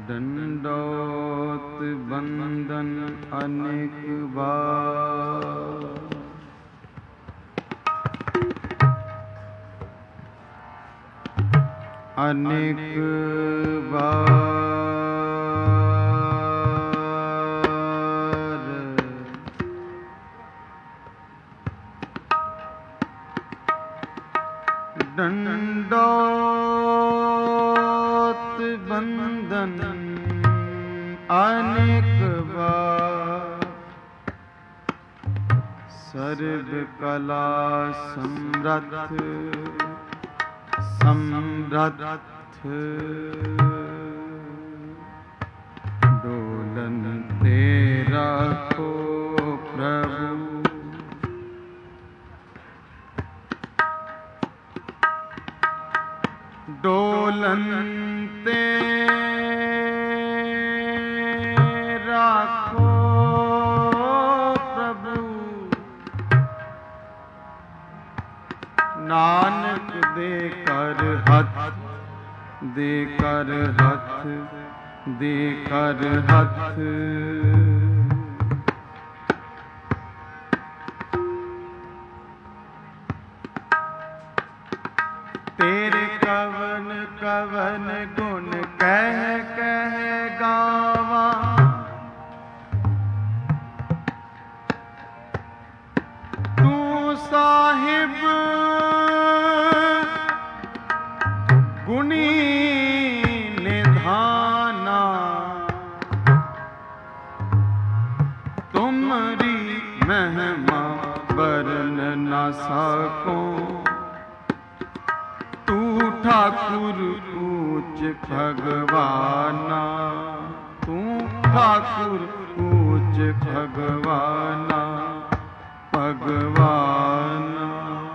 दंडोत बंदन अनेक बार, अनेक बार दंडोत बंदन अनेक बार, सर्व कला समरथ समरथ डोलन तेरा को प्रभु, डोलन तेरा को प्रभु, नानक देकर हथ, देकर हथ, देकर हथ, तेरे कवन कवन गुण कह कह गावा, तू साहिब गुणी निधाना, तुम्हारी महिमा वर्णन न सको, तू ठाकुर ऊंच भगवाना, तू ठाकुर ऊंच भगवाना भगवाना।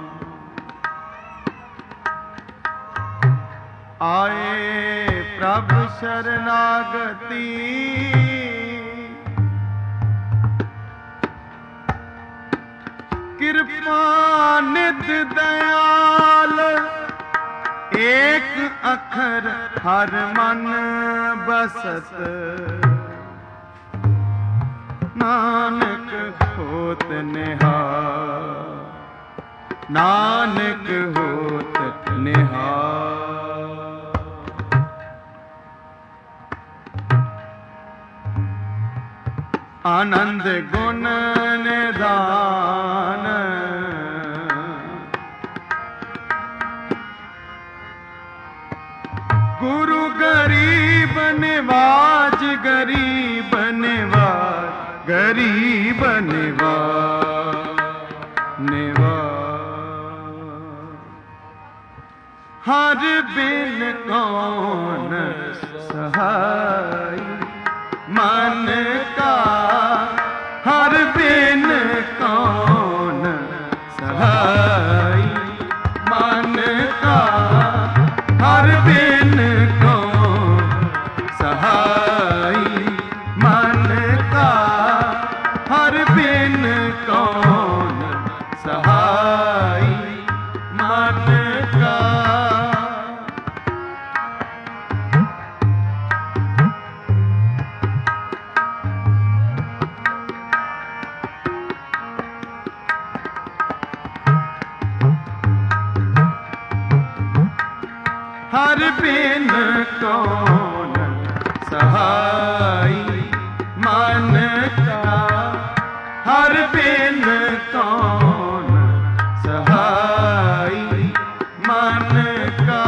आए प्रभु शरणागति, कृपा निध दयाल, एक अखर हर मन बसत, नानक होत निहाल, नानक होत निहाल। आनंद गुण निधान, गुरु गरीब निवाज, गरीब निवाज, गरीब निवाज, निवाज। हर बिन कौन सहाय मन का, हर बिन कौन सहाय मन का, हर बिन कौन सहाय मन का, हर बिन कौन सहाय मन का। हर बिन कौन सहाय मन का, हर बिन कौन सहाय मन का।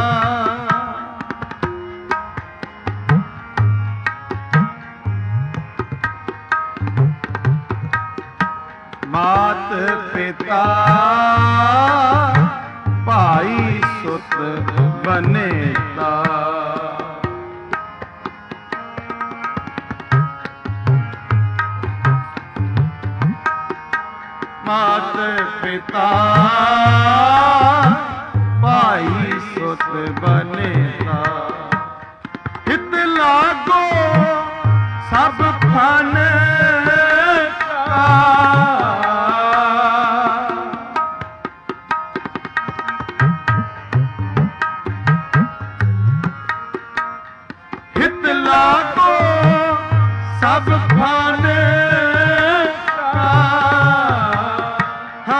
मात पिता भाई सुत बनेता, मात पिता भाई सुत बनेता, हित लागो सब फन का, हित लागो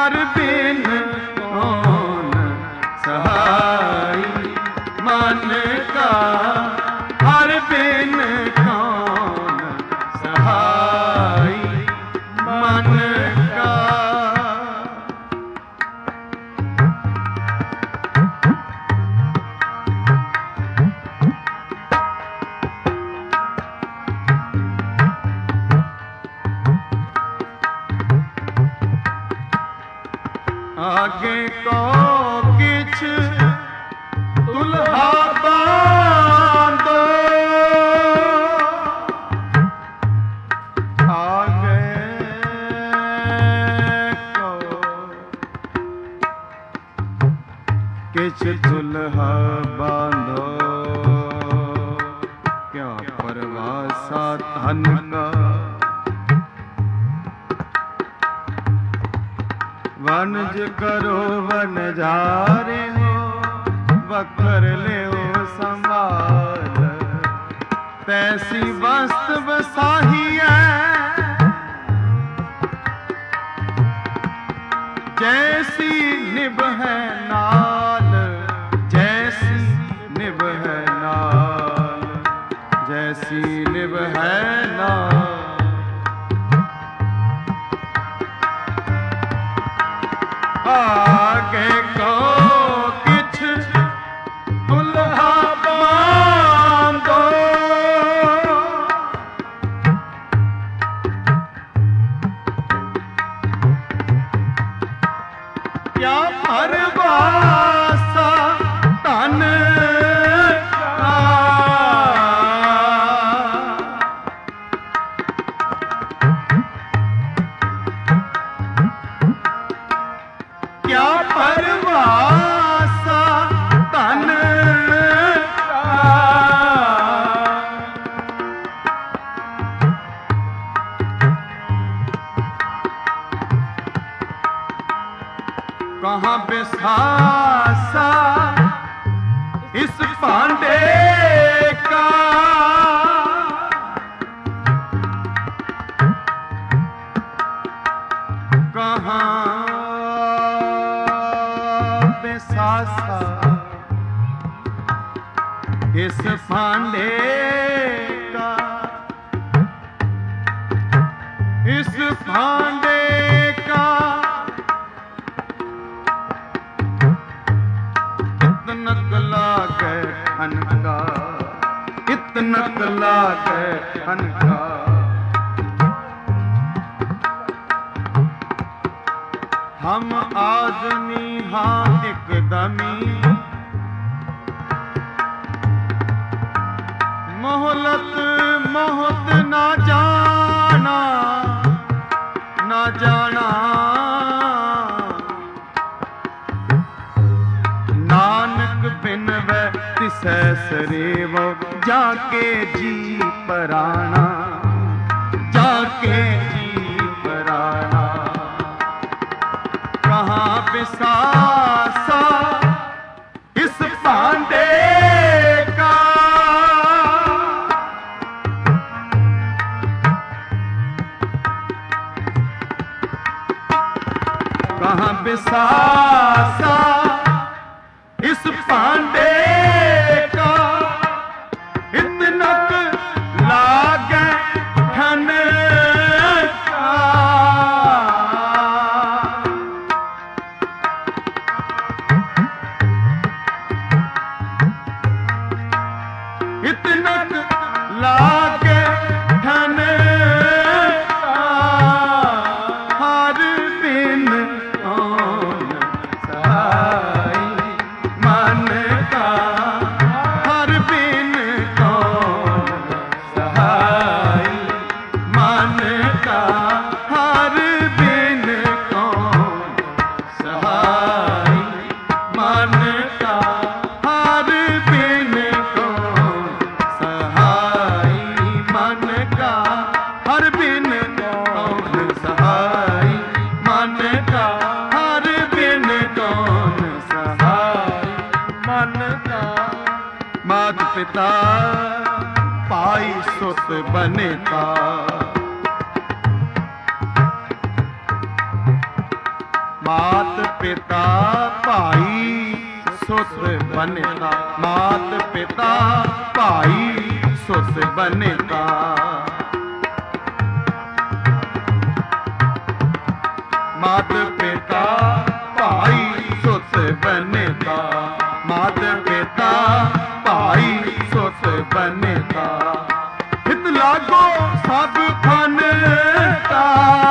हर बिन कौन सहाई मन का, हर बिन कौन सहाई मन का। आगे को किछ दुल्हा बांधो, आगे को किछ दुल्हा बांधो, क्या परवासा धन का। वनज करो वनजारे हो, बखर ले हो संभाल, तैसी वस्त बसाही है जैसी निभ है नाल, जैसी निभ है नाल, जैसी निभ है नाल। आगे को किछ दुल्हा बांधो, क्या परवासा तन का, क्या परवासा तन का। कहाँ बिसासा इस पांडे का, कहाँ बेसासा इस पांडे का, इस पांडे का। इतना लागे अनका, इतना लागे अनका। हम आदमी हाँ एकदमी, मोहलत मोहत ना जाना, ना जाना। नानक बिन वै तिसै सरेवो, जाके जी पराना, जाके जी पराना। कहाँ बिसासा इस पांडे का, कहाँ बिसासा इस पांडे का। इतना लागे ठन का, इतना लागे ठन का। हर बिन कौन सहाई मन का, हर बिन कौन सहाई मन का, हर बिन कौन सहाई मन का, हर बिन कौन सहाई मन का, हर बिन कौन सहाई मन का, हर बिन कौन सहाई मन का। मात पिता पाई सुत बनेता, मात पिता भाई सुत बनेता, मात पिता भाई सुत बनेता। मात पिता भाई सुत बनेता, मात पिता भाई सुत बनेता। हित लागो सब फन का,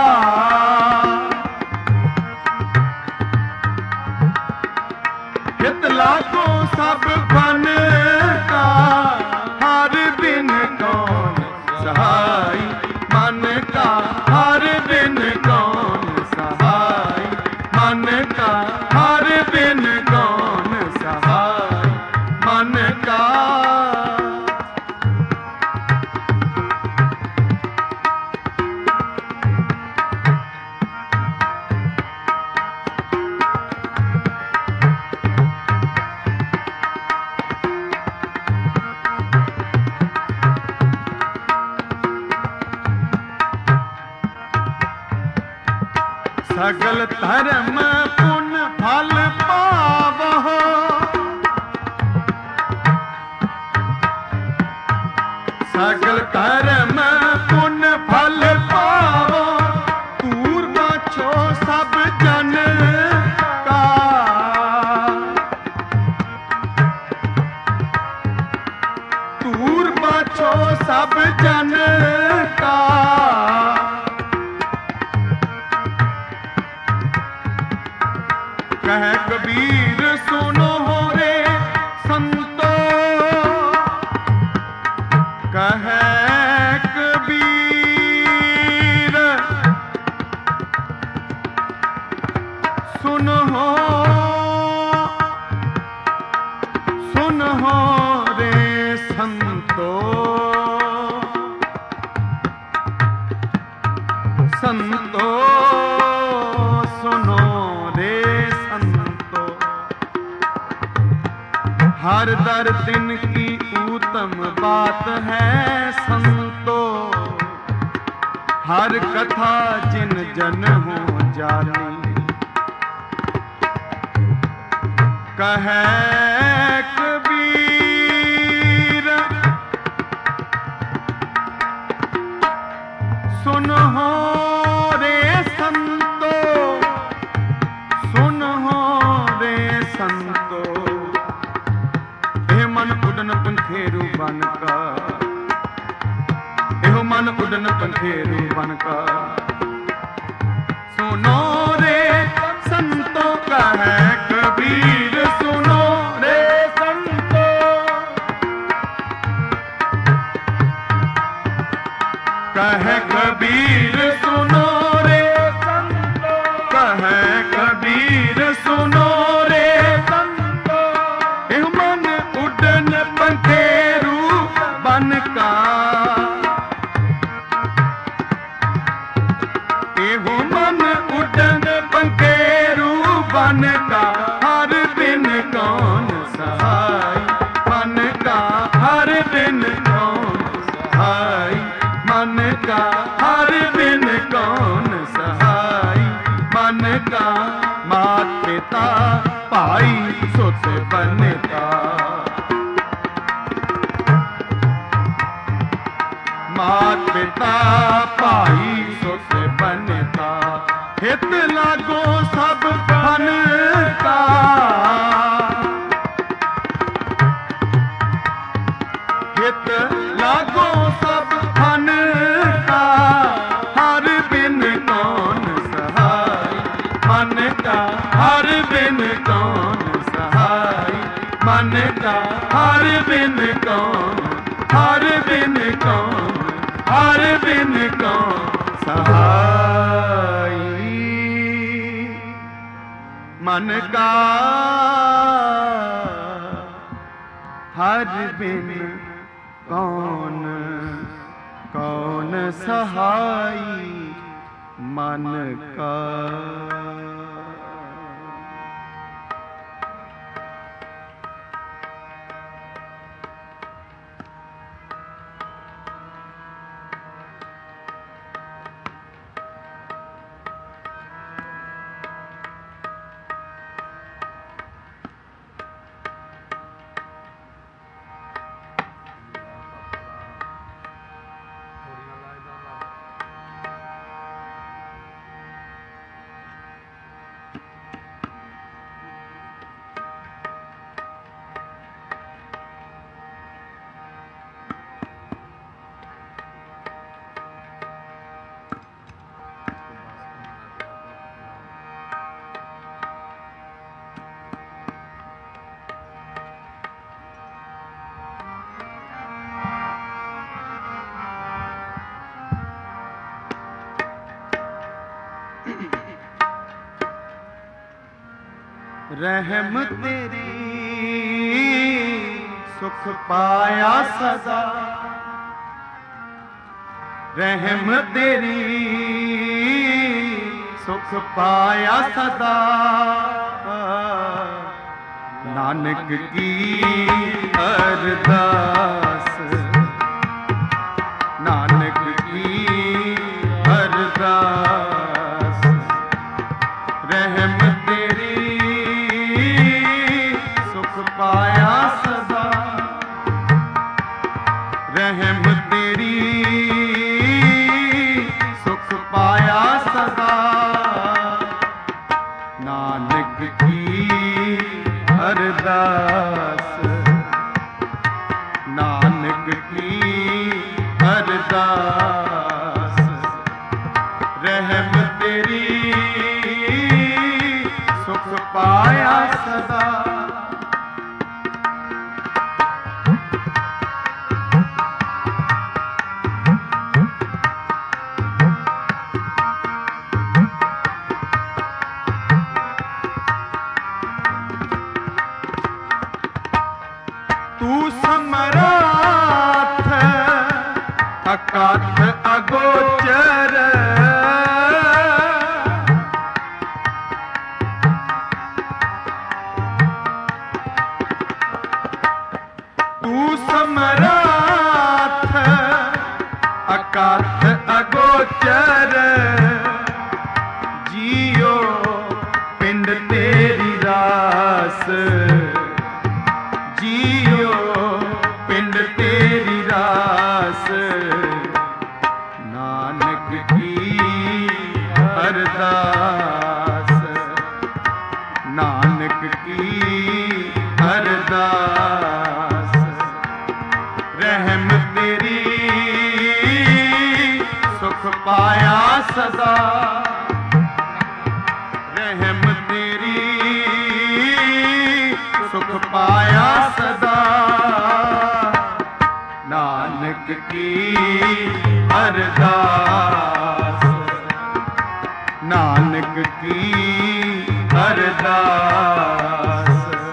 हित लागो सब फन का। हर बिन कौन सहाय मन का, हर बिन कौन सहाय मन का, हर बिन कौन सहाय मन का। सगल धर्म पुण्य फल पावहो, सगल धर्म पुण्य फल पावो। दूर बाछो सब जन का, दूर बाछो सब जन का। कह कबीर सुनो हो रे संतो, कह कबीर सुनो हो, सुनो हो रे संतो, संतो सुनो रे संतो। हर दर दिन की उत्तम बात है संतो, हर कथा जिन जन हो जानी। कहे कबीर सुन हो रे संतो, सुन हो रे संतो। एह मन उडन पंखेरु बन का, एह मन उडन पंखेरु बन का। सुनो रे संतो कहे कबीर, सुनो रे संतो। कहे कबीर सुनो रे संतो, कहे कबीर सुनो रे संतो। एह मन उडन पंखेरु बन का, एहो मन उडन पंखेरु बन का। हर बिन कौन सहाय मन का, हर बिन कौन सहाय मन का, हर बिन कौन सहाय मन का। मात पिता भाई सुत बनता, मात पिता भाई सुत बनता। हित लागो सब फन का, हित लागो सब फन का। हर बिन कौन सहाय मन का, हर बिन कौन सहाय मन का। हर बिन कौन, हर बिन कौन, हर बिन कौन सहाय मन का। हर बिन कौन कौन सहाय मन का। रहम तेरी सुख पाया सदा, रहम तेरी सुख पाया सदा। नानक की अरदास, नानक की अरदास। रहम तेरी सुख पाया सदा, रहम तेरी सुख पाया सदा। नानक की अरदास, नानक की अरदास। रहम तेरी सुख पाया सदा। तू समराथ अकाथ अगोचर, तू समराथ अकाथ अगोचर। जियो पिंड तेरी रास, जियो पिंड तेरी रास। नानक की अरदास, नानक की अरदास। रहम तेरी सुख पाया सदा, रहम तेरी सुख पाया सदा। नानक की अरदास, नानक की अरदास।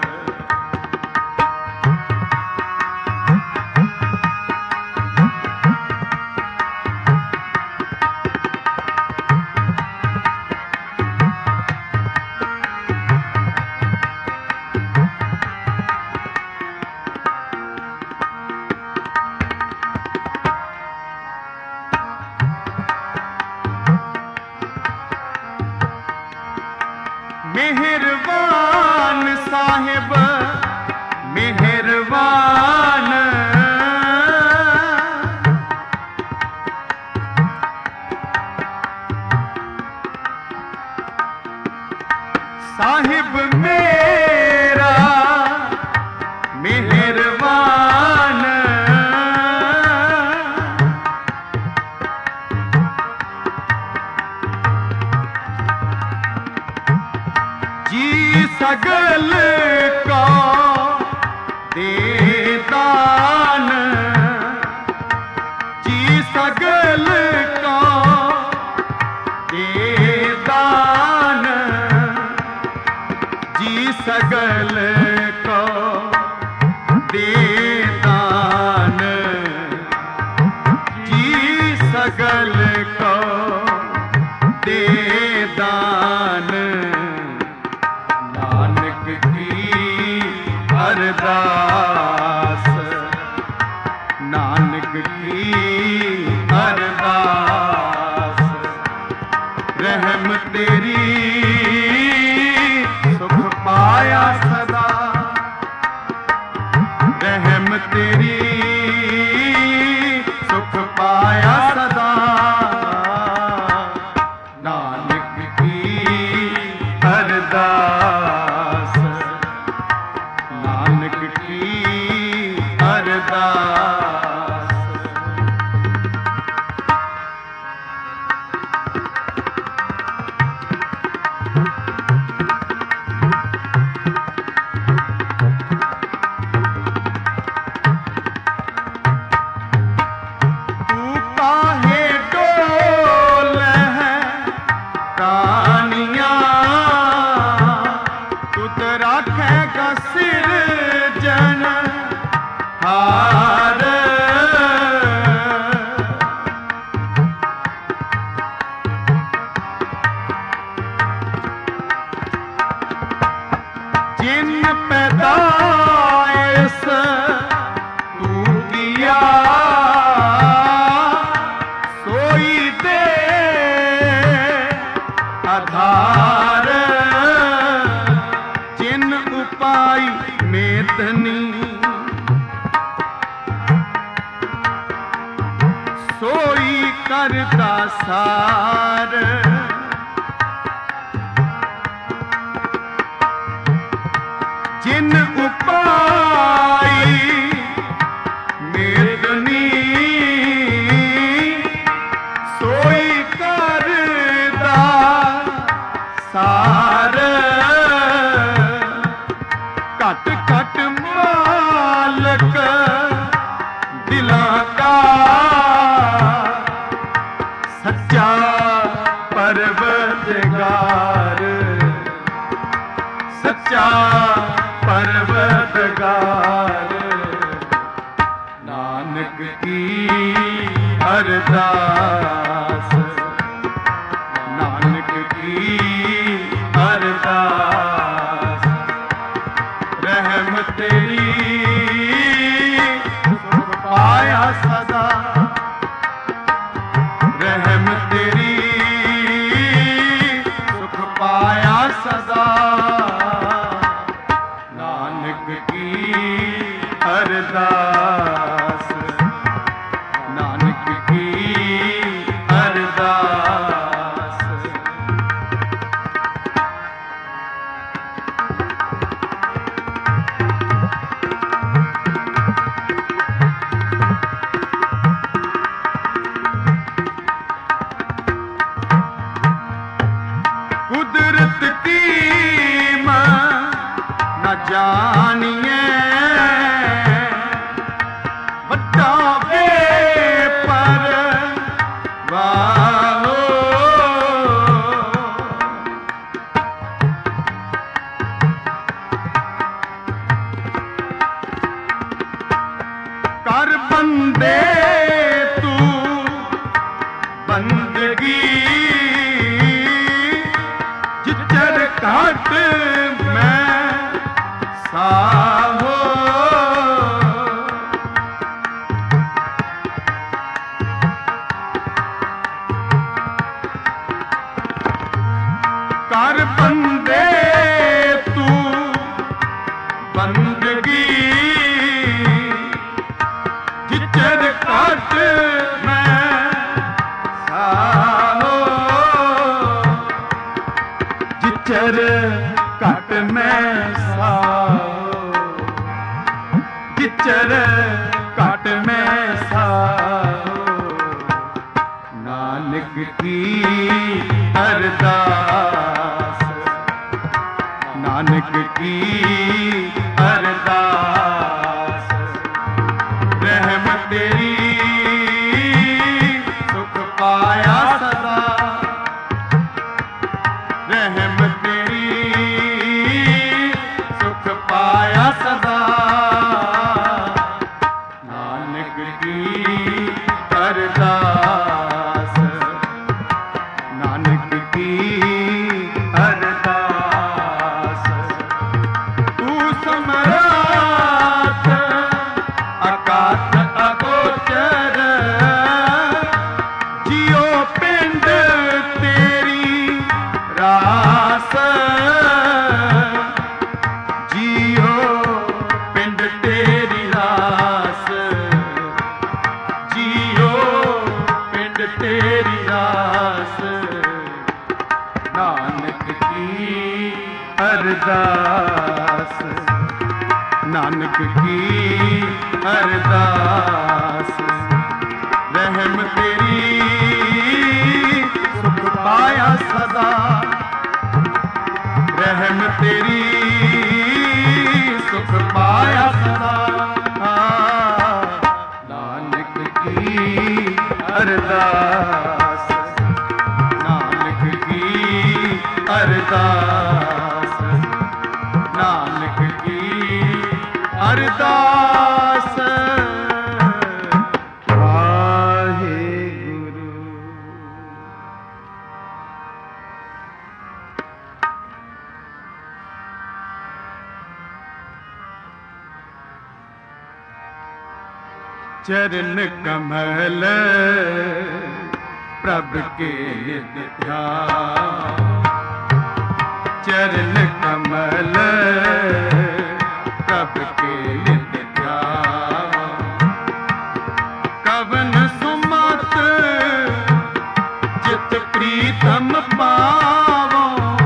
मेहरबान साहिब मेहरबान, साहिब मेरा मेहरबान। जी सगल का दे दान, जी सगल का दे दान, जी सगल का दे दान, जी सगल का दे दान। नानक की अरदास, नानक की अरदास। रहम तेरी सुख पाया सदा, रहम तेरी सुख पाया सदा। नानक की अरदास, नानक की तुत राखेगा सिर जन हार। जिन पैदाइश तू किया सोई दे आधार। जिन उपाय मेदनी सोई करता सार। जिन उपाय मेदनी सोई करदा सार। घट घट मालक दिलां का सच्चा परवरदिगार। सच्चा परवरदिगार। नानक की अरदास। नानक की अरदास। रहम तेरी सुख पाया सदा। रहम तेरी सुख पाया सदा। नानक की अरदास। नानक की अरदास। कुदरत की न जानिए बच्चा बे पर वाहो। कर बंदे तू बंदगी जिचर घाट मैं साहो। कर बंदे तू बंदगी जिचर घाट मैं साहो। जिचर घट में साहो। जिचर घट में साहो। नानक की अरदास। नानक की अरदास। रहम तेरी सुख पाया सदा। रहम तेरी सुख पाया सदा। नानक की अरदास। नानक की अरदास। तू समराट अकाट अगोचर जियो पिंड तेरी रास। जियो पिंड तेरी रास। जियो पिंड तेरी रास। नानक की अरदास। नानक की अरदास। रहम तेरी सुख पाया सदा। रहम तेरी सुख पाया सदा। नानक की अरदास। नानक की अरदास। अरदास वाहे गुरु। चरण कमल प्रभु के ध्यान, चरण कमल प्रभु के ध्यान। कवन सुमत जित प्रीतम पावो,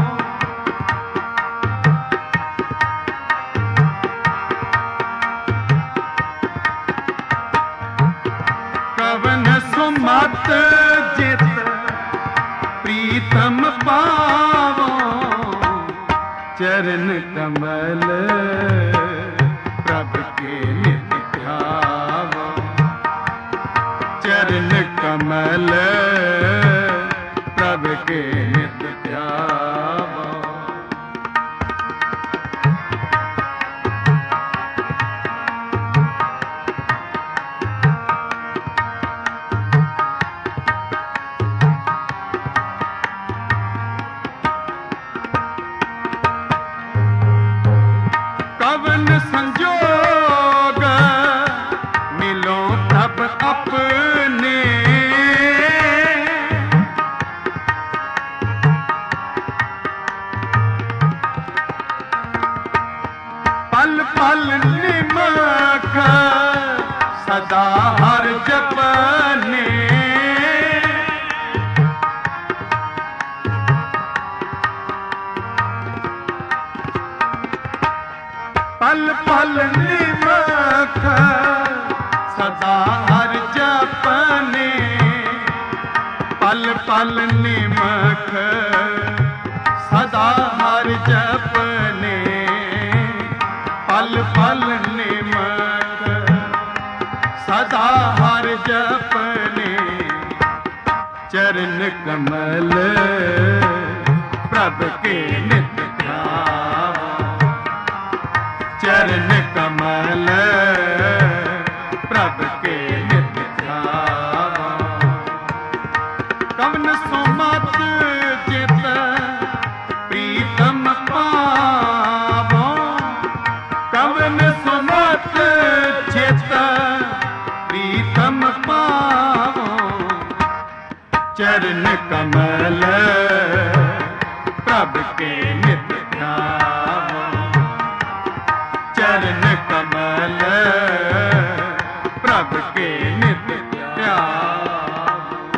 कवन सुमत जित प्रीतम पावो। चरण कमल प्रभु के नित ध्यावो, चरण कमल प्रभु के नित ध्यावो। कवन संजोग मिलो तब अपने, पल पल निमख सदा हर जपने। पल पल निमख सदा हर जपने, पल पल निमख सदा हर जपने, पल पल निमख सदा हर जपने। चरण कमल प्रभु के नित ध्यावो, चरण कमल प्रभु के नित ध्यावो। कवन सुमत जित प्रीतम पावो, कवन सुमत जित प्रीतम पावो। चरण कमल प्रभु के नित ध्यावो, चरण कमल प्रभु के नित ध्यावो।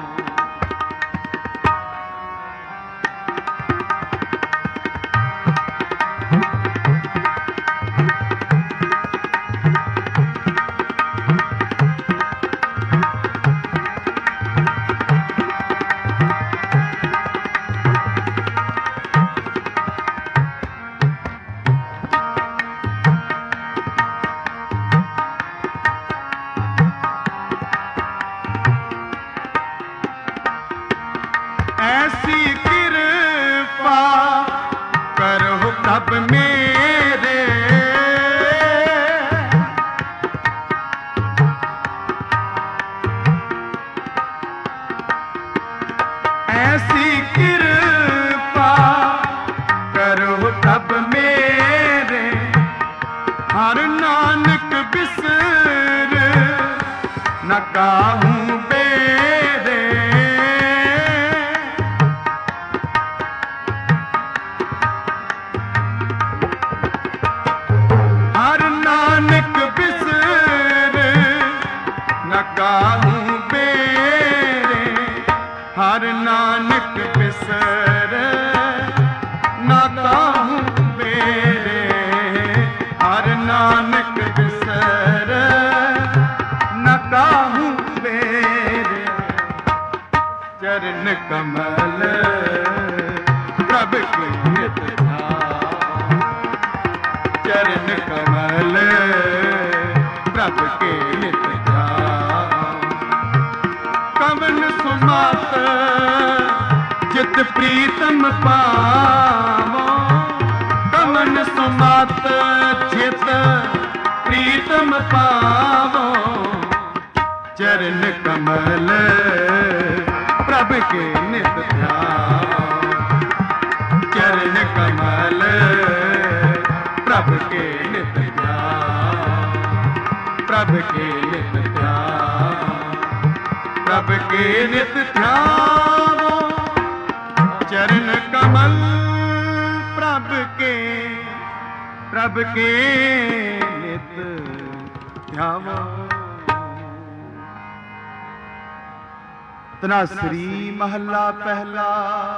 ऐसी कृपा करो प्रभु मेरे, ऐसी कृपा करो प्रभु मेरे। हर नानक बिसर न काहूँ बेरे, नानक बिसर न काहूँ बेरे, हर नानक बिसर न काहूँ बेरे, हर नानक बिसर न काहूँ बेरे। चरण कमल प्रभु के नित ध्यावो, चरण कमल प्रभु के नित ध्यावो। कवन सुमत जित प्रीतम पावो, कवन सुमत जित प्रभ के नित ध्यान, प्रभ के नित ध्यान, प्रभ के नित ध्यान। चरण कमल प्रभ के नित ध्यान। तनासरी महला पहला।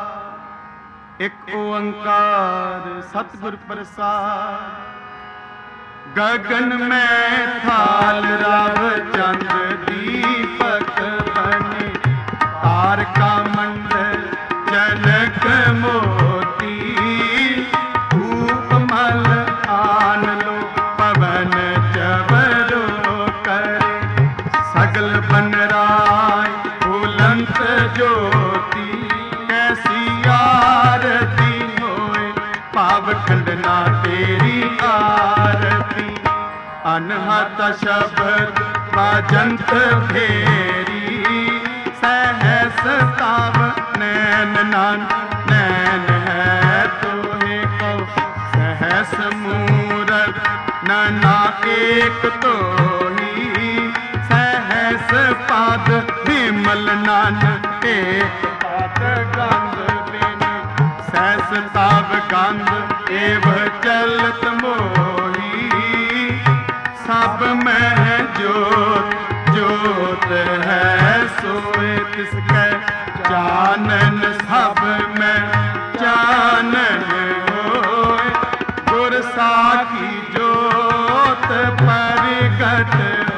एक ओंकार सतगुर प्रसाद। गगन में थाल रव चंद्र दीपक बने, तारका मंडल जनक मोती, धूप मल आन लो पवन चवरो करे, सगल बन राय बुलंद ज्योति, कैसी आरती होए पाव खंडना तेरी आरती। अनहत शब्द बाजंत फेरी, सहस ताव नैन नान नैन है तोहे को, सहस मूरत नैना एक तो ही, सहस पाद विमल नान एक पाद गंध बिन, सहस ताव गंध एव चलत मोही, सब में ज्योत ज्योत है सोए तिसकै जानन, सब में जानन होए, गुर साखी ज्योत प्रगट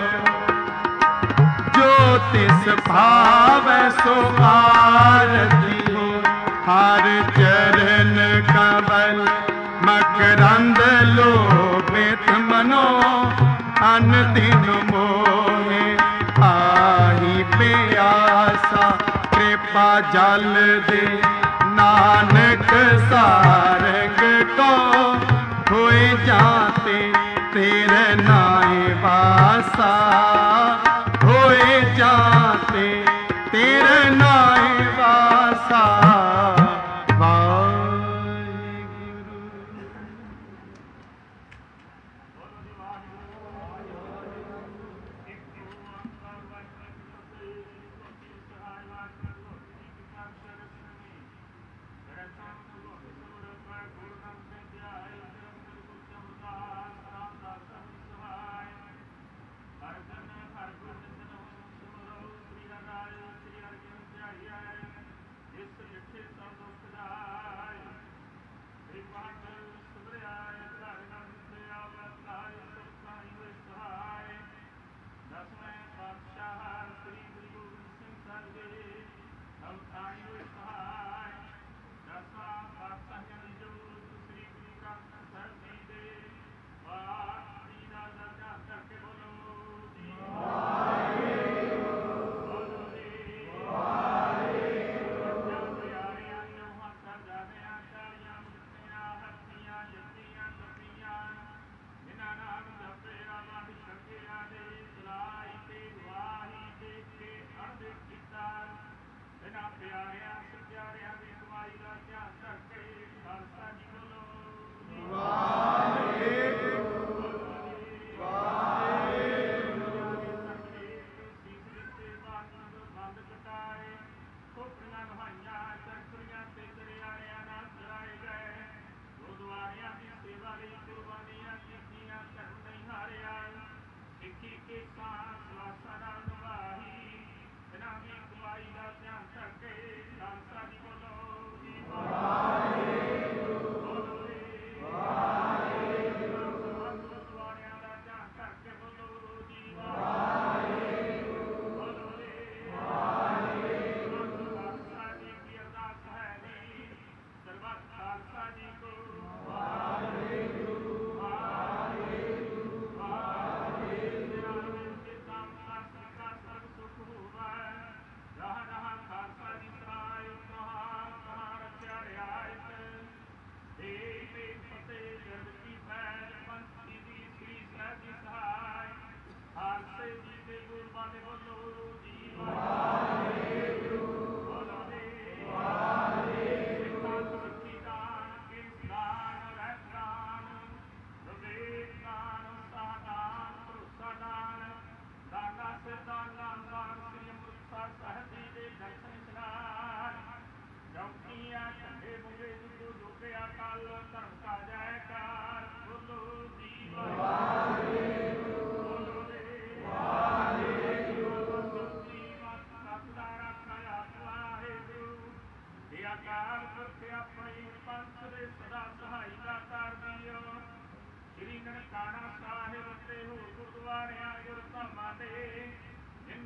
हो, जो तिस भाव सो आरती हो, हर चरण कमल मकरंद लोभित मनो, अन दिन मोहे आही प्यासा, कृपा जल दे नानक सारंग को, होए जाते तेरे नाए वासा, होए जाते तेरे नाए वासा।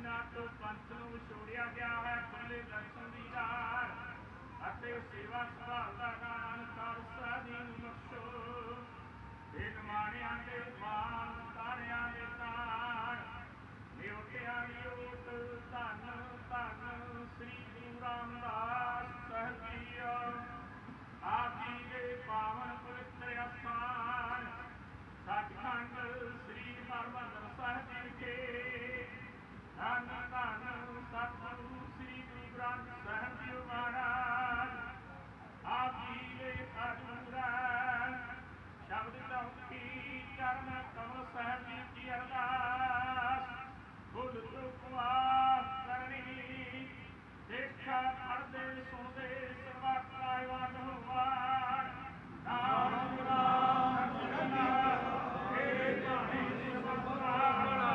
ਇਹਨਾਂ ਤੋਂ ਪੰਥ ਨੂੰ ਵਿਛੋੜਿਆ ਗਿਆ ਹੈ। ਖੁੱਲੇ ਦਰਸ਼ਨ ਦੀ ਰਾਹ ਅਤੇ ਸੇਵਾ ਸੰਭਾਲ ਦਾ ਗਾਨ ਕਰ ਸਾਧੀਨ ਬਖਸ਼ੋ। ਇਹ ਨਿਮਾਣਿਆਂ ਦੇ ਮਾਨ ਤਾਰਿਆਂ ਦੇ ਤਾਣ ਨਿਉਟਿਆਂ ਦੀ ਓਟ ਧੰਨ ਧੰਨ ਸ੍ਰੀ ਗੁਰੂ ਰਾਮਦਾਸ ਸਾਹਿਬ ਜੀ। ਆਪ ਜੀ ਦੇ ਪਾਵਨ ਪਵਿੱਤਰ ਅਸਥਾਨ ਸੱਚਖੰਡ ਸ੍ਰੀ ਹਰਿਮੰਦਰ ਸਾਹਿਬ ਜੀ ਵਿਖੇ ਧੰਨ ਧੰਨ ਸਤਿਗੁਰੂ ਸ੍ਰੀ ਗੁਰੂ ਗ੍ਰੰਥ ਸਾਹਿਬ ਜੀ ਮਹਾਰਾਜ ਆਪ ਜੀ ਦੇ ਹਜ਼ੂਰ ਸ਼ਬਦ ਚੌਕੀ ਚਰਨ ਕਮਲ ਸਾਹਿਬ ਜੀ ਕੀ ਅਰਦਾਸ ਭੁੱਲ ਚੁੱਕ ਮਾਫ਼ ਕਰਨੀ। ਦੇਖਾ ਪੜ੍ਹਦੇ ਸੁਣਦੇ ਸਰਵਾ ਕਾਇਵਾਨ ਹੋਵਾਨ ਨਾਮ ਗੁਰਾਂ ਜਗਨਾ ਇਹ ਜਾਣੀ ਸਭਾਣਾ।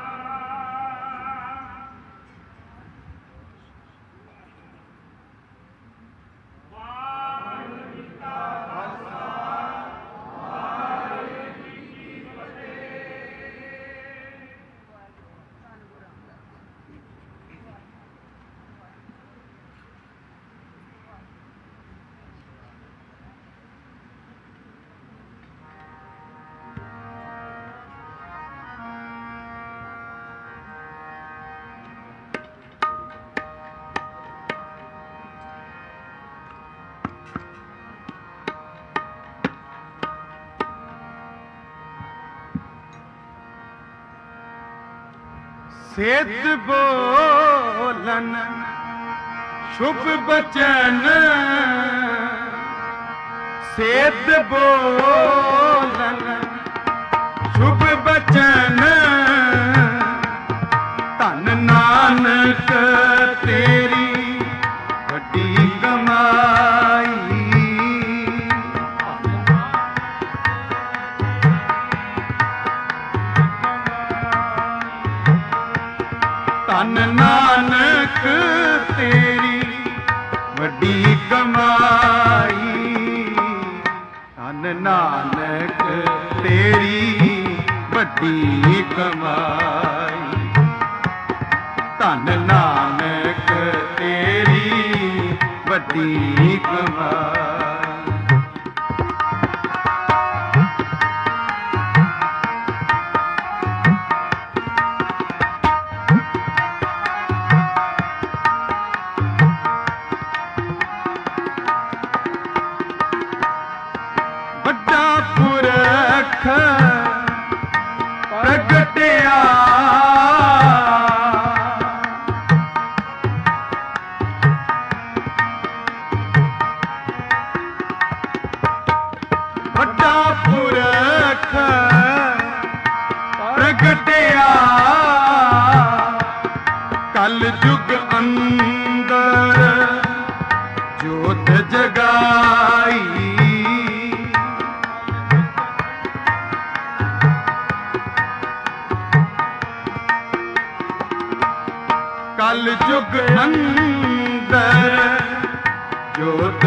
ਵਾਹਿਗੁਰੂ ਜੀ ਕਾ ਖਾਲਸਾ ਵਾਹਿਗੁਰੂ ਜੀ ਕੀ ਫਤਿਹ। ਸਿੱਧ ਬੋਲਨ ਸ਼ੁਭ ਬਚਨ ਸਿੱਧ ਬੋਲਨ ਸ਼ੁਭ ਬਚਨ ਧੰਨ ਨਾਨਕ ਤੇਰੀ ਵੱਡੀ ਕਮਾਈ। ਧੰਨ ਨਾਨਕ ਤੇਰੀ ਵੱਡੀ ਕਮਾਈ। ਧੰਨ ਨਾਨਕ ਤੇਰੀ ਵੱਡੀ ਕਮਾਈ। ਧੰਨ ਨਾਨਕ ਤੇਰੀ ਵੱਡੀ ਕਮਾਈ। ਪ੍ਰਗਟਿਆ ਵੱਡਾ ਪੁਰਖ ਪ੍ਰਗਟਿਆ ਕਲ ਯੁਗ ਅੰਦਰ ਜੋਤ ਜਗਾਈ। ਕਲ ਯੁਗ ਅੰਦਰ ਜੋਤ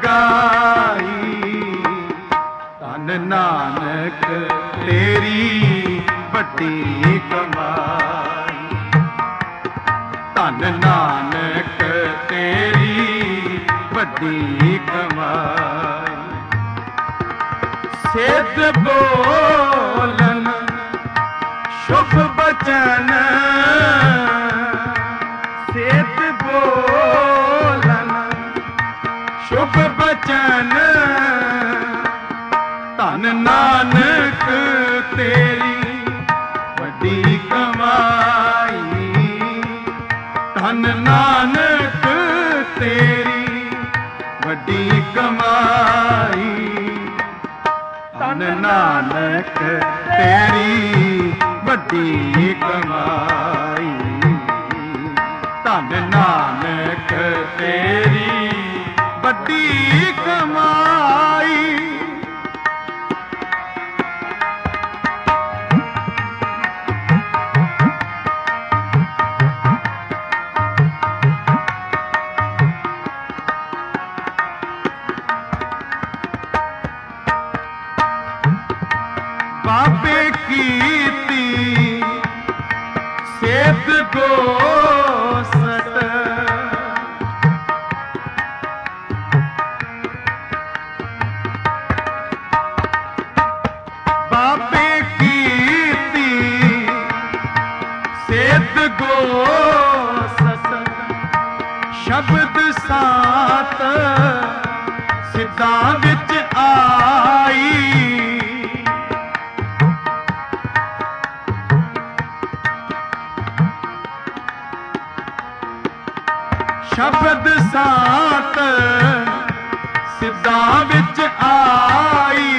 ਜਗਾਈ। ਧੰਨ ਨਾਨਕ ਤੇਰੀ ਵੱਡੀ ਕਮਾਈ। ਧੰਨ ਨਾਨਕ ਤੇਰੀ ਵੱਡੀ ਕਮਾਈ। ਸਿੱਧ ਬੋਲਨ ਸ਼ੁਭ ਬਚਨ ਸਿੱਧ ਬੋਲਨ ਸ਼ੁਭ ਬਚਨ ਧੰਨ ਨਾਨਕ ਤੇਰੀ ਵੱਡੀ ਕਮਾਈ। ਧੰਨ ਨਾਨਕ ਤੇਰੀ ਵੱਡੀ ਕਮਾਈ। ਧੰਨ ਨਾਨਕ ਤੇਰੀ ਵੱਡੀ ਕਮਾਈ। ਧੰਨ ਨਾਨਕ ਤੇਰੀ ਵੱਡੀ ਕਮਾਈ। ਬਾਬੇ ਕੀਤੀ ਸਿੱਧ गोसट बाबे कीर्ति सेत गोसट शब्द सात सिद्धा विच आई शब्द सात सिद्धा विच आई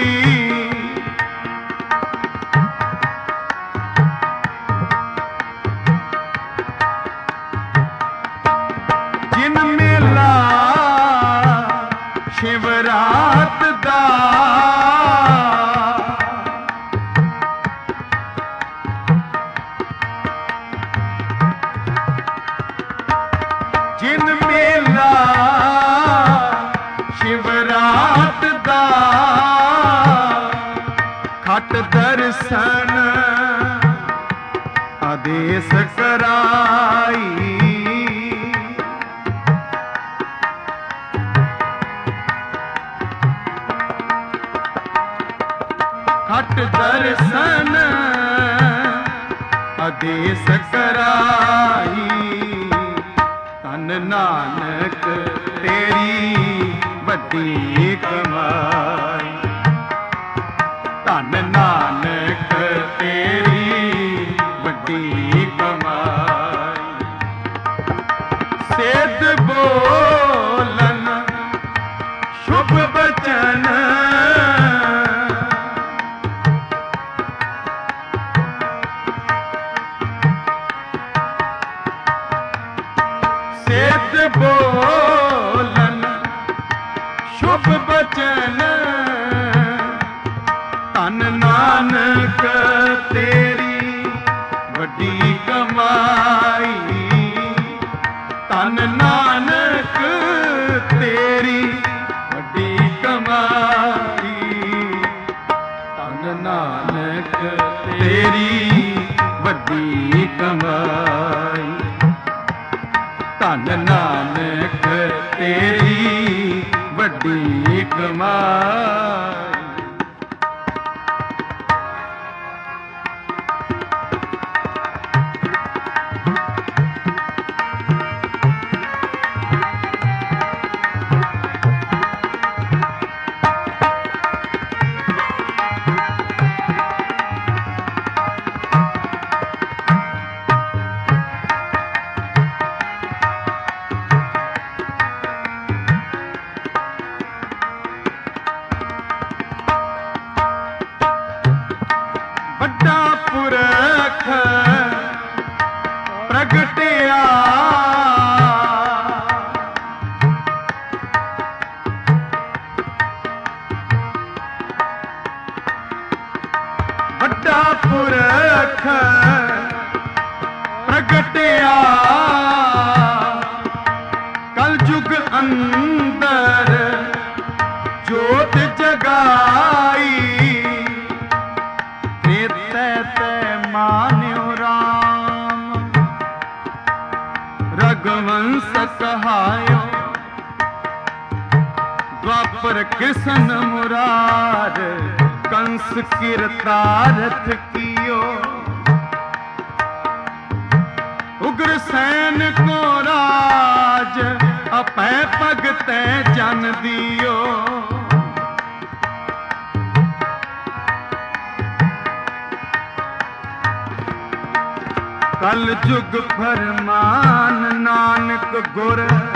जिन मेला शिवरात दा जिन मेला शिवरात दा खट दर्शन आदेश कराई खट दर्शन आदेश कराई तन नानक तेरी वड्डी कमाई तन नानक तेरी वड्डी कमाई सिद्ध बोलन शुभ बचन सिद्ध बोलन शुभ बचन तन नानक तेरी वड्डी कमाई तन नानक तेरी वड्डी कमाई तन नानक तेरी वड्डी कमाई धन नानक तेरी वड्डी कमाई बड़ा पुरख प्रगटिया बड़ा पुरख प्रगटिया कल युग अंदर जोत जगाई मान्यो राम रघुवंश कहायो द्वापर कृष्ण मुरार कंस कीरतारथ कियो उग्र सैन को राज अपै भगतै जन दियो कल जुग फरमान नानक गुर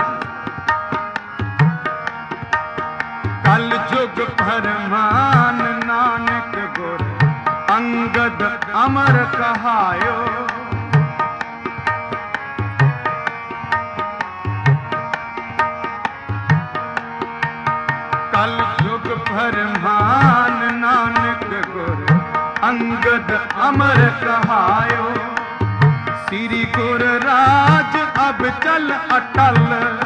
कल जुग फरमान नानक गुर अंगद अमर कहायो कल जुग फरमान नानक गुर अंगद अमर कहायो श्री गुर राज अब चल अटल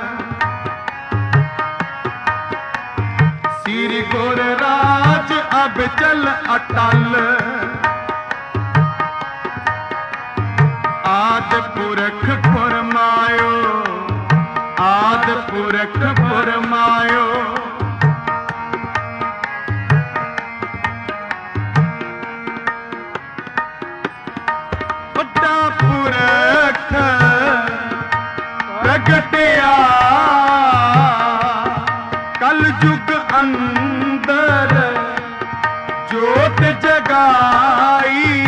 श्री गुर राज अब चल अटल आदि पुरख ਪ੍ਰਗਟਿਆ ਕਲ ਯੁਗ ਅੰਦਰ ਜੋਤ ਜਗਾਈ।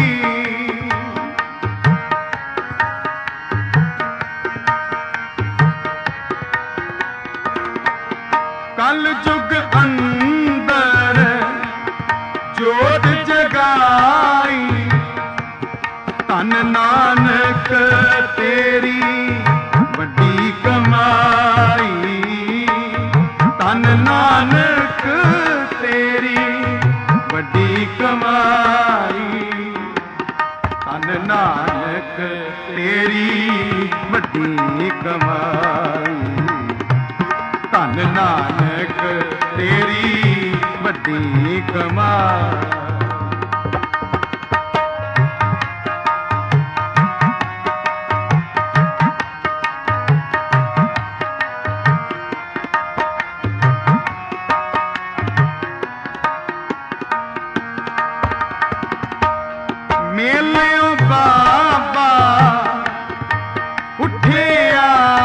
ਕਲ ਯੁਗ ਅੰਦਰ ਜੋਤ ਜਗਾਈ। ਧੰਨ ਨਾਨਕ ਤੇਰੀ ਵੱਡੀ ਕਮਾਈ। ਧੰਨ ਨਾਨਕ ਤੇਰੀ ਵੱਡੀ ਕਮਾਈ। ਧੰਨ ਨਾਨਕ ਤੇਰੀ ਵੱਡੀ ਕਮਾਈ। ਧੰਨ ਨਾਨਕ ਤੇਰੀ ਵੱਡੀ ਕਮਾਈ। ਮੇਲਿਓ ਬਾਬਾ ਉੱਠਿਆ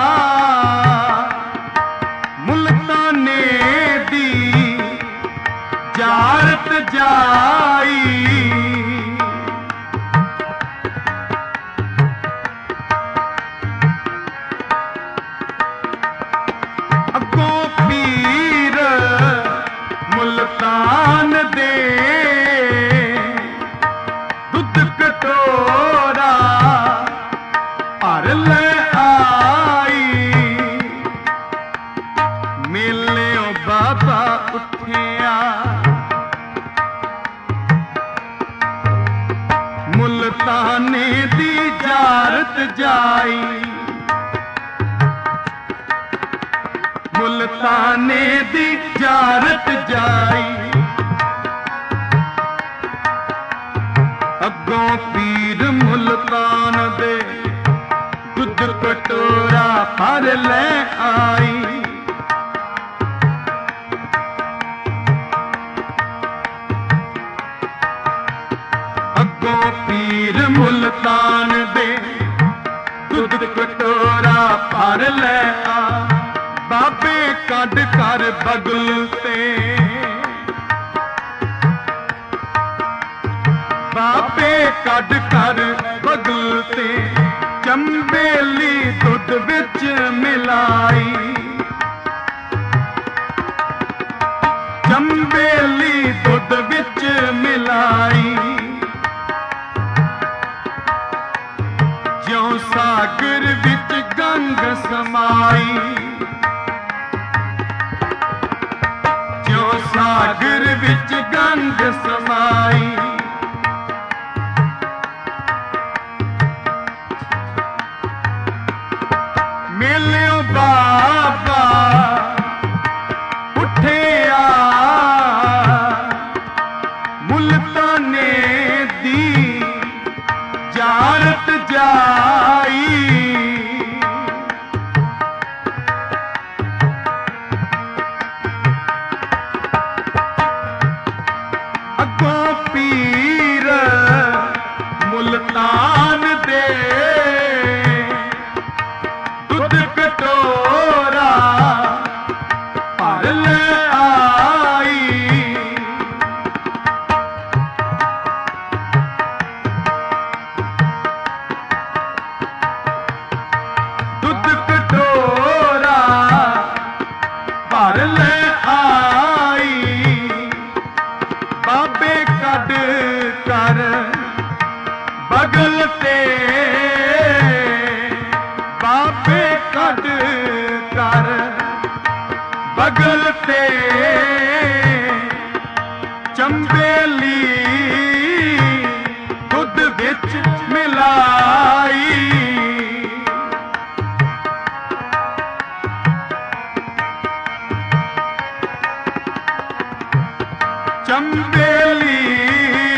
ਮੁਲਤਾਨੇ ਦੀ ਜਾਰਤ ਜਾਈ। ਅੱਗੋਂ ਪੀਰ ਮੁਲਤਾਨ ਦੇ ਦੁੱਧ ਕਟੋਰਾ ਭਰ ਲੈ ਆਈ। ਮੇਲਿਓ ਬਾਬਾ ਉੱਠਿਆ ਮੁਲਤਾਨੇ ਦੀ ਜਾਰਤ ਜਾਈ। ਮੁਲਤਾਨੇ ਦੀ ਜਾਰਤ ਜਾਈ। ਅੱਗੋਂ ਪੀਰ ਮੁਲਤਾਨ ਦੇ ਦੁੱਧ ਕਟੋਰਾ ਭਰ ਲੈ ਆਈ। ਅੱਗੋਂ ਪੀਰ ਮੁਲਤਾਨ ਦੇ ਦੁੱਧ ਕਟੋਰਾ ਭਰ ਲੈ ਆ। ਬਾਬੇ ਕੱਢ ਕਰ ਬਗਲ ਤੇ ਬਾਬੇ ਕੱਢ ਕਰ ਬਗਲ ਤੇ ਚੰਬੇਲੀ ਦੁੱਧ ਵਿੱਚ ਮਿਲਾਈ। ਚੰਬੇਲੀ ਦੁੱਧ ਵਿੱਚ ਮਿਲਾਈ। ਜਿਉਂ ਸਾਗਰ ਵਿੱਚ ਗੰਗ ਸਮਾਈ। ਜਿਉਂ ਸਾਗਰ ਵਿੱਚ ਗੰਗ ਸਮਾਈ। ਮੇਲਿਓ ਬਾਬਾ ਉੱਠਿਆ ਮੁਲਤਾਨੇ ਦੀ ਜਾਰਤ ਜਾਈ। ਅੱਗੋਂ ਪੀਰ ਮੁਲਤਾਨ ਦੇ ਦੁੱਧ ਕਟੋਰਾ ਭਰ ਲੈ ਆਈ। ਦੁੱਧ ਕਟੋਰਾ ਭਰ ਲੈ ਆਈ। ਬਾਬੇ ਕੱਢ ਕਰ ਬਗਲ ਤੇ ਬਾਬੇ ਕੱਢ ਕਰ ਬਗਲ ਤੇ ਚੰਬੇਲੀ ਦੁੱਧ ਵਿੱਚ ਮਿਲਾਈ। ਚੰਬੇਲੀ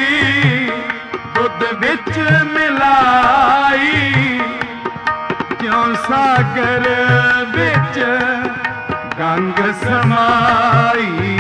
ਦੁੱਧ ਵਿੱਚ ਮਿਲਾਈ। ਜਿਉਂ ਸਾਗਰ ਵਿੱਚ ਗੰਗ ਸਮਾਈ।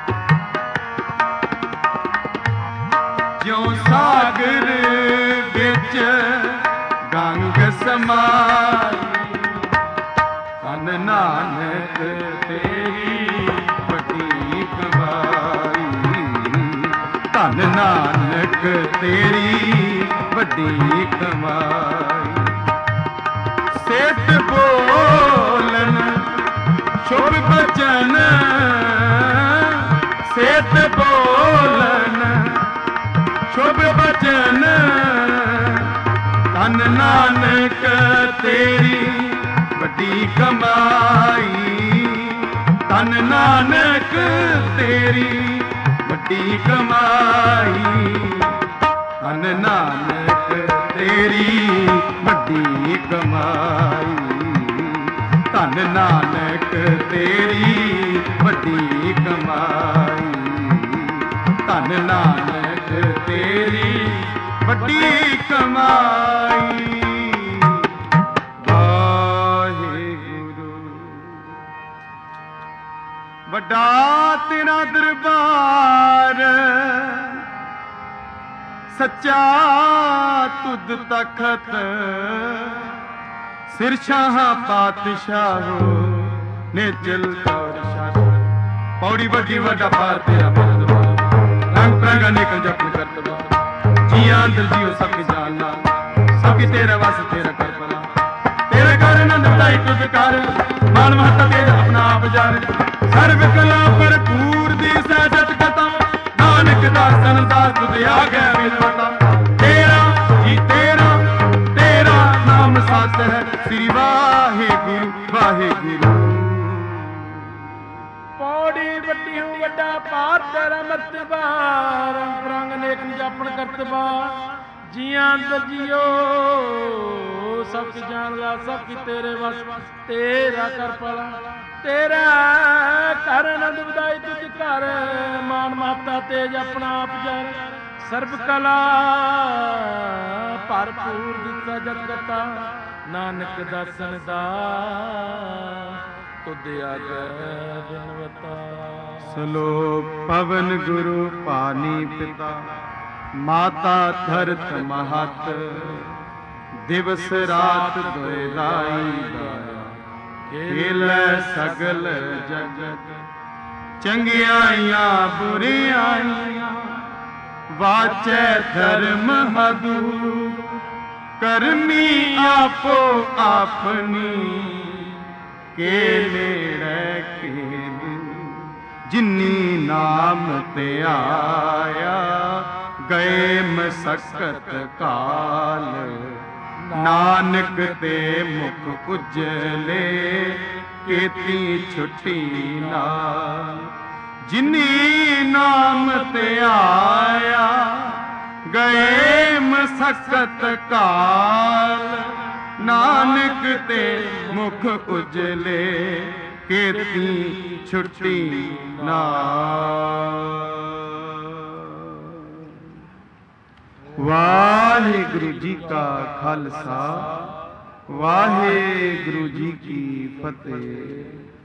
ਜਿਉਂ ਸਾਗਰ ਵਿੱਚ ਵਿੱਚ ਗੰਗ ਸਮਾਈ। ਧੰਨ ਨਾਨਕ ਤੇਰੀ ਵੱਡੀ ਕਮਾਈ, ਧੰਨ ਨਾਨਕ ਤੇਰੀ ਵੱਡੀ ਕਮਾਈ। ਸੇਤ ਬੋਲਨ ਸ਼ੁਭ ਬਚਨ, ਸੇਤ ਬੋਲਨ ਸ਼ੁਭ ਬਚਨ, ਧੰਨ ਨਾਨਕ ਤੇਰੀ ਵੱਡੀ ਕਮਾਈ, ਧੰਨ ਨਾਨਕ ਤੇਰੀ ਵੱਡੀ ਕਮਾਈ, ਧੰਨ ਨਾਨਕ ਤੇਰੀ ਵੱਡੀ ਕਮਾਈ, ਧੰਨ ਨਾਨਕ ਤੇਰੀ ਵੱਡੀ ਕਮਾਈ, ਧੰਨ ਨਾਨਕ ਤੇਰੀ ਵੱਡੀ ਕਮਾਈ। ਵੱਡਾ ਤੇਰਾ ਦਰਬਾਰ, ਸੱਚਾ ਤੁਧ ਤਖਤ, ਸਿਰ ਸ਼ਾਹ ਪਾਤਸ਼ਾਹੋ ਨਿਚਲ ਤੌਰ ਸ਼ਾਸਨ। ਪੌੜੀ ਵੱਡੀ ਵੱਡਾ ਪਾਰ ਤੇਰਾ ਮਨ ਦਰਬਾਰ, ਰੰਗ ਪ੍ਰੰਗ ਅਨੇਕ ਜਪਨ ਕਰਤ ਜੀਆਂ ਅੰਦਰ ਜੀਓ ਸਭ ਜਾਨਣਾ, ਸਭ ਤੇਰਾ ਵਸ ਤੇਰਾ ਕਰ ਭਲਾ, ਤੇਰਾ ਕਰ ਆਨੰਦ ਵਧਾਈ ਤੁਧ ਕਰ, ਮਾਨ ਮਹੱਤਾ ਤੇਜ ਆਪਣਾ ਆਪ ਜਾਣ। ਸਰਬ ਕਲਾ ਭਰਪੂਰ ਦੀ ਸਹਿਜਤ ਕਥਾ, ਨਾਨਕ ਦਾਸਨ ਦਾਸ ਤੁਧ ਆਗੈ ਮਿਲਵਤਾ। ਤੇਰਾ ਜੀ ਤੇਰਾ, ਤੇਰਾ ਨਾਮ ਸਤ ਹੈ, ਸ੍ਰੀ ਵਾਹਿਗੁਰੂ ਵਾਹਿਗੁਰੂ। ਪੌੜੀ ਵੱਡੀ ਹੂੰ ਵੱਡਾ ਪਾਰ ਤੇਰਾ ਮਰਤਬਾ, ਰੰਗ ਰੰਗ ਅਨੇਕ ਜਾਪਣ ਕਰਤਬਾ, ਜੀਆਂ ਅੰਦਰ ਜੀਓ ਸਭ ਕੀ ਜਾਣਦਾ, ਸਭ ਕੀ ਤੇਰੇ ਵਸ ਤੇਰਾ ਕਰ ਭਲਾ, ਤੇਰਾ ਕਰ ਆਨੰਦ ਵਧਾਈ ਤੁਝ ਘਰ, ਮਾਨ ਮਹੱਤਾ ਤੇਜ ਆਪਣਾ ਆਪ ਜਰ। ਸਰਬ ਕਲਾ ਭਰਪੂਰ ਦਿੱਤਾ ਜਗਤਾ, ਨਾਨਕ ਦਾਸਨ ਦਾ ਤੁਧ ਆਗੈ ਬਿਨਵਤਾ। ਸਲੋਕ ਪਵਨ ਗੁਰੂ ਪਾਣੀ ਪਿਤਾ, ਮਾਤਾ ਧਰਤ ਮਹਤ, ਦਿਵਸ ਰਾਤ ਦੋਇ ਲਾਈ ਲਾਇਆ, ਖੇਲੈ ਸਗਲ ਜਗਤ। ਚੰਗਿਆਈਆਂ ਬੁਰਿਆਈਆਂ ਵਾਚੈ ਧਰਮ ਹਦੂ, ਕਰਮੀ ਆਪੋ ਆਪਣੀ, ਕੇ ਨੇੜੇ ਕੇ ਜਿਨੀ ਨਾਮ ਤੇ ਆਇਆ, ਗਏ ਮਸਕਤ ਕਾਲ, ਨਾਨਕ ਤੇ ਮੁਖ ਉਜਲੇ, ਕੀਤੀ ਛੁੱਟੀ ਨਾਲ। ਜਿਨੀ ਨਾਮ ਤੇ ਆਇਆ, ਗਏ ਮਸਕਤ ਕਾਲ, ਨਾਨਕ ਤੇ ਮੁਖ ਉਜਲੇ, ਕੀਤੀ ਛੁੱਟੀ ਨਾਲ। ਵਾਹਿਗੁਰੂ ਜੀ ਕਾ ਖਾਲਸਾ, ਵਾਹਿਗੁਰੂ ਜੀ ਕੀ ਫਤਿਹ।